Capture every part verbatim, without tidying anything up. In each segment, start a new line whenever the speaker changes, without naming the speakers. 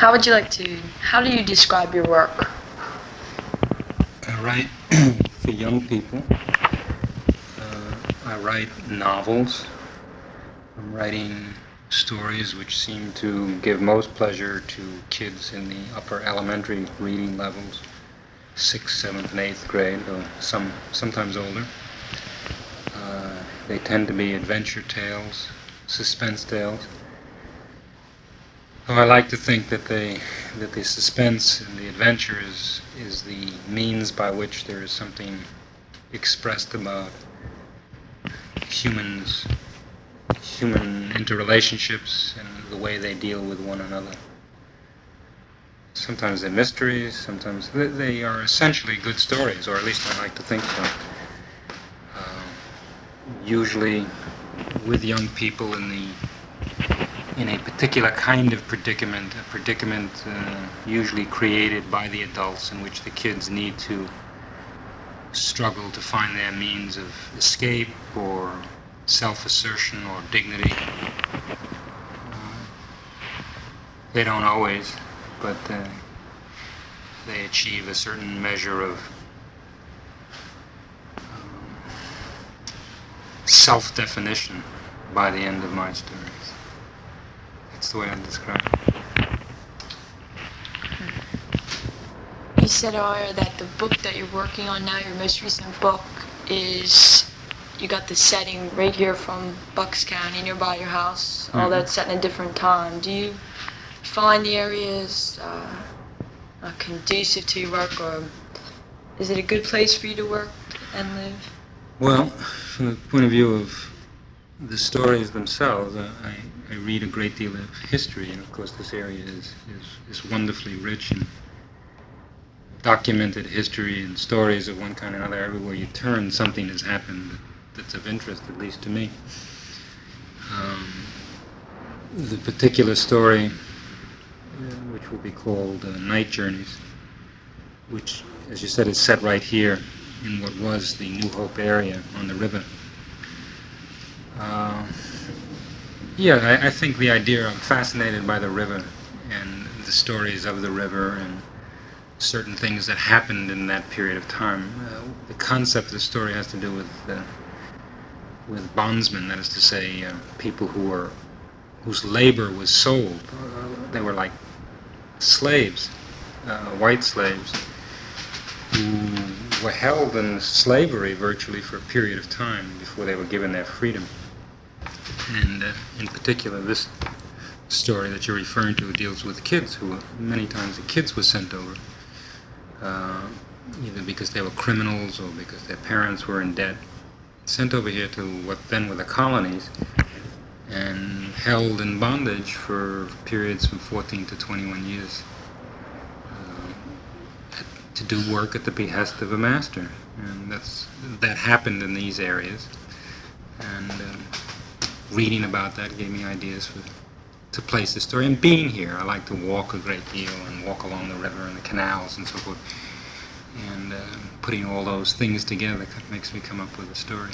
How would you like to, how do you describe your work?
I write for young people. Uh, I write novels. I'm writing stories which seem to give most pleasure to kids in the upper elementary reading levels, sixth, seventh, and eighth grade, or some sometimes older. Uh, they tend to be adventure tales, suspense tales. Oh, I like to think that they that the suspense and the adventure is is the means by which there is something expressed about humans, human interrelationships, and the way they deal with one another. Sometimes they're mysteries, sometimes they, they are essentially good stories, or at least I like to think so. Uh, usually with young people in the in a particular kind of predicament, a predicament uh, usually created by the adults in which the kids need to struggle to find their means of escape or self-assertion or dignity. Uh, they don't always, but uh, they achieve a certain measure of um, self-definition by the end of my stories. That's the way I describe it.
You said earlier that the book that you're working on now, your most recent book, is, you got the setting right here from Bucks County, nearby your house, mm-hmm. all that's set in a different time. Do you find the areas uh, uh, conducive to your work, or is it a good place for you to work and live?
Well, from the point of view of the stories themselves, uh, I, I read a great deal of history, and of course this area is, is, is wonderfully rich in documented history and stories of one kind or another. Everywhere you turn, something has happened that's of interest, at least to me. Um, the particular story, uh, which will be called uh, Night Journeys, which, as you said, is set right here in what was the New Hope area on the river. Uh, yeah, I, I think the idea, I'm fascinated by the river and the stories of the river and certain things that happened in that period of time. Uh, the concept of the story has to do with uh, with bondsmen, that is to say, uh, people who were whose labor was sold. Uh, they were like slaves, uh, white slaves, who were held in slavery virtually for a period of time before they were given their freedom. And uh, in particular, this story that you're referring to deals with kids who, many times the kids were sent over, uh, either because they were criminals or because their parents were in debt, sent over here to what then were the colonies, and held in bondage for periods from fourteen to twenty-one years, uh, to do work at the behest of a master. And that's that happened in these areas. And um, reading about that gave me ideas for to place the story. And being here, I like to walk a great deal and walk along the river and the canals and so forth. And uh, putting all those things together makes me come up with a story.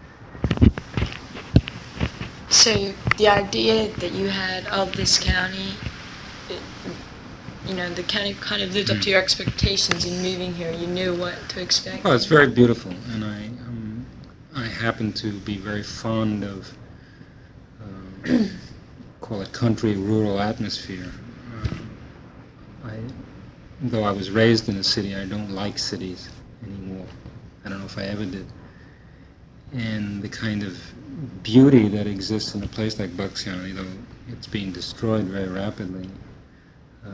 So the idea that you had of this county, it, you know, the county kind of lived up to your expectations in moving here. You knew what to expect.
Oh, it's very beautiful, and I um, I happen to be very fond of uh, call it country rural atmosphere. Uh, I, though I was raised in a city, I don't like cities anymore. I don't know if I ever did. And the kind of beauty that exists in a place like Bucks County, though it's being destroyed very rapidly, uh,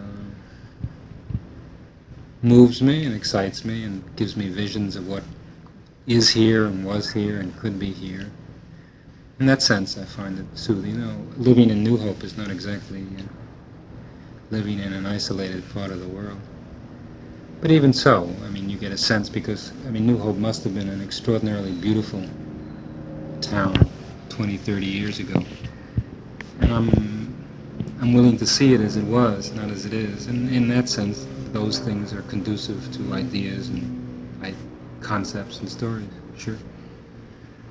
moves me and excites me and gives me visions of what is here and was here and could be here. In that sense, I find it soothing. You know, living in New Hope is not exactly uh, living in an isolated part of the world. But even so, I mean, you get a sense because, I mean, New Hope must have been an extraordinarily beautiful town twenty, thirty years ago. And I'm, I'm willing to see it as it was, not as it is. And in that sense, those things are conducive to ideas and like, concepts and stories, sure.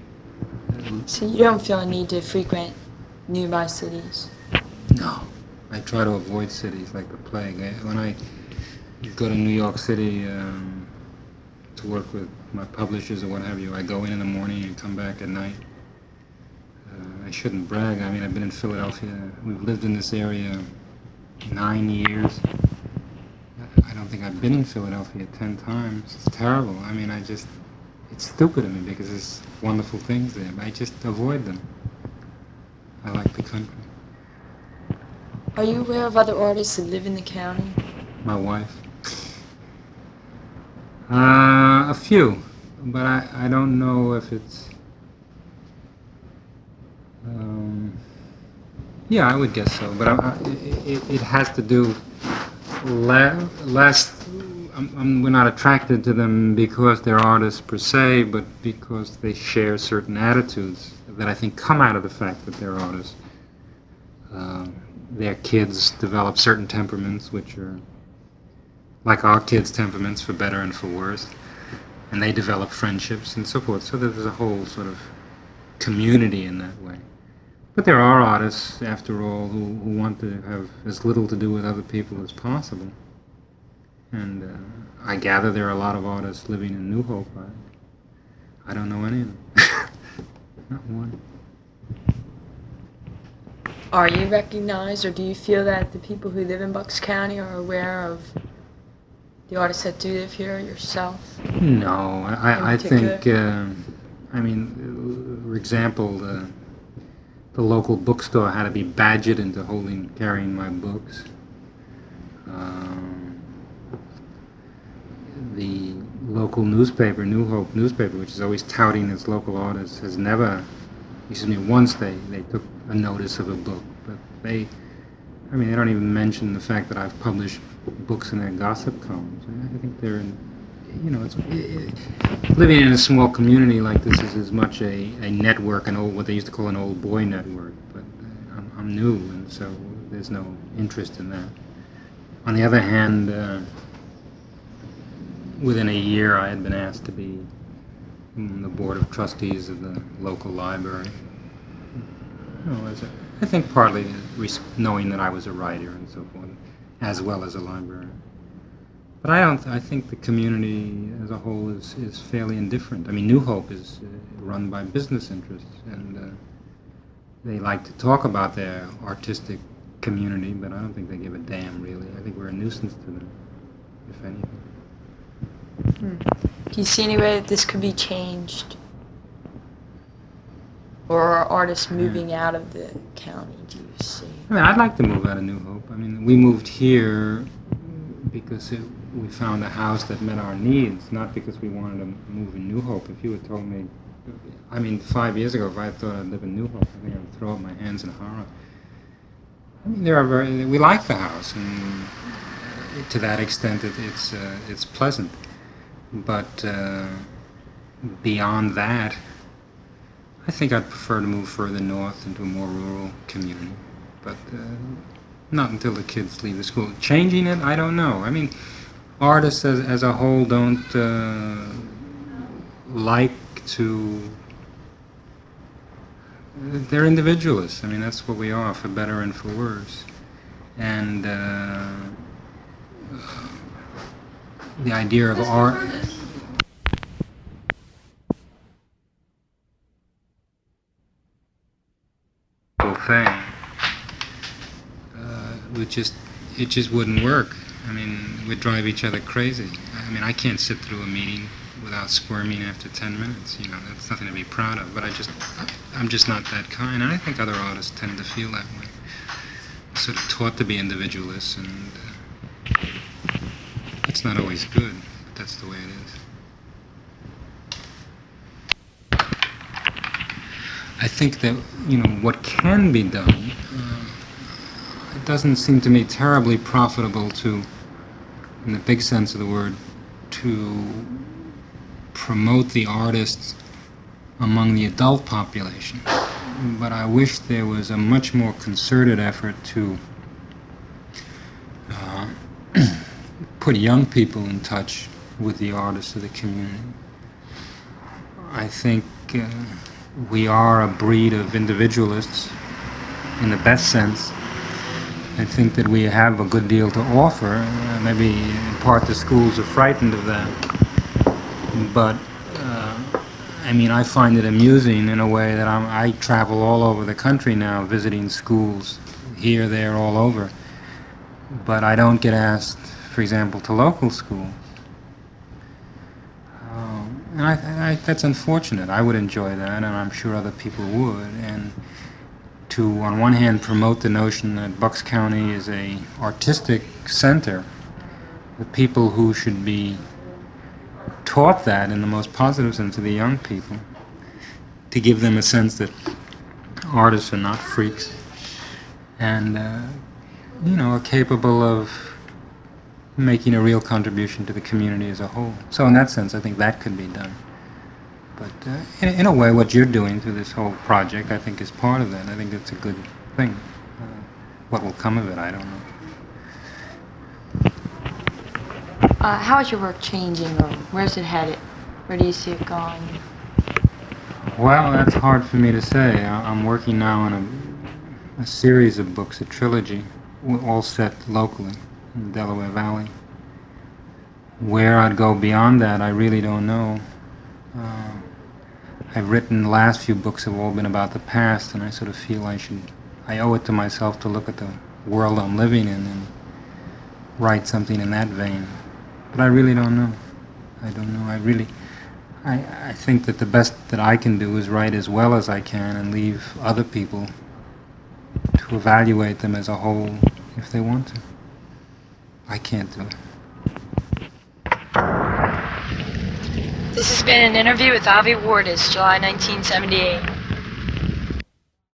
So you don't feel a need to frequent nearby cities?
No, I try to avoid cities like the plague. I, when I go to New York City um, to work with my publishers or what have you, I go in in the morning and come back at night. Uh, I shouldn't brag. I mean, I've been in Philadelphia. We've lived in this area nine years. I don't think I've been in Philadelphia ten times. It's terrible. I mean, I just, it's stupid of me because there's wonderful things there, but I just avoid them. I like the country.
Are you aware of other artists that live in the county?
My wife. Uh, a few, but I, I don't know if it's... Um, yeah, I would guess so, but I, I, it, it has to do la less... I'm, I'm, we're not attracted to them because they're artists per se, but because they share certain attitudes that I think come out of the fact that they're artists. Uh, their kids develop certain temperaments which are like our kids' temperaments, for better and for worse, and they develop friendships and so forth. So there's a whole sort of community in that way. But there are artists, after all, who, who want to have as little to do with other people as possible. And uh, I gather there are a lot of artists living in New Hope. I, I don't know any of them. Not one.
Are you recognized, or do you feel that the people who live in Bucks County are aware of the artists that do live here, yourself?
No, I, I think, uh, I mean, for example, the, the local bookstore had to be badgered into holding, carrying my books. Um, the local newspaper, New Hope newspaper, which is always touting its local artists, has never, excuse me, once they, they took a notice of a book, but they, I mean, they don't even mention the fact that I've published books in their gossip columns. I think they're in, you know, it's, it, living in a small community like this is as much a, a network, an old, what they used to call an old boy network, but I'm, I'm new, and so there's no interest in that. On the other hand, uh, within a year I had been asked to be on the board of trustees of the local library. No, as a, I think partly knowing that I was a writer and so forth, as well as a librarian. But I don't. I think the community as a whole is is fairly indifferent. I mean, New Hope is uh, run by business interests, and uh, they like to talk about their artistic community, but I don't think they give a damn, really. I think we're a nuisance to them, if anything.
Hmm. Do you see any way that this could be changed? Or are artists moving yeah. out of the county, do you see?
I mean, I'd like to move out of New Hope. I mean, we moved here because it, we found a house that met our needs, not because we wanted to move in New Hope. If you had told me, I mean, five years ago, if I had thought I'd live in New Hope, I think I would throw up my hands in horror. I mean, there are very, we like the house, and to that extent, it, it's uh, it's pleasant. But uh, beyond that, I think I'd prefer to move further north into a more rural community, but uh, not until the kids leave the school. Changing it, I don't know. I mean, artists as, as a whole don't uh, like to... They're individualists. I mean, that's what we are, for better and for worse. And uh, the idea of art... thing. Uh, would just, it just wouldn't work. I mean, we'd drive each other crazy. I mean, I can't sit through a meeting without squirming after ten minutes. You know, that's nothing to be proud of. But I just, I'm just not that kind. And I think other artists tend to feel that way. Sort of taught to be individualists, and uh, it's not always good. But that's the way it is. I think that, you know, what can be done, uh, it doesn't seem to me terribly profitable to, in the big sense of the word, to promote the artists among the adult population. But I wish there was a much more concerted effort to uh, put young people in touch with the artists of the community. I think uh, we are a breed of individualists, in the best sense, I think that we have a good deal to offer. Uh, maybe in part the schools are frightened of that. But, uh, I mean, I find it amusing in a way that I'm, I travel all over the country now visiting schools, here, there, all over. But I don't get asked, for example, to local schools. Um, and I, I, that's unfortunate. I would enjoy that, and I'm sure other people would. And to, on one hand, promote the notion that Bucks County is a artistic center, the people who should be taught that in the most positive sense to the young people, to give them a sense that artists are not freaks, and uh, you know, are capable of making a real contribution to the community as a whole. So in that sense, I think that could be done. But uh, in, in a way, what you're doing through this whole project, I think, is part of that. I think it's a good thing. Uh, what will come of it, I don't know.
Uh, how is your work changing, or where's it headed? Where do you see it going?
Well, that's hard for me to say. I, I'm working now on a, a series of books, a trilogy, all set locally in the Delaware Valley. Where I'd go beyond that, I really don't know. Uh, I've written, the last few books have all been about the past, and I sort of feel I should, I owe it to myself to look at the world I'm living in and write something in that vein. But I really don't know. I don't know. I really, I, I think that the best that I can do is write as well as I can and leave other people to evaluate them as a whole if they want to. I can't do it.
This has been an interview with Avi Wardis, July nineteen seventy-eight.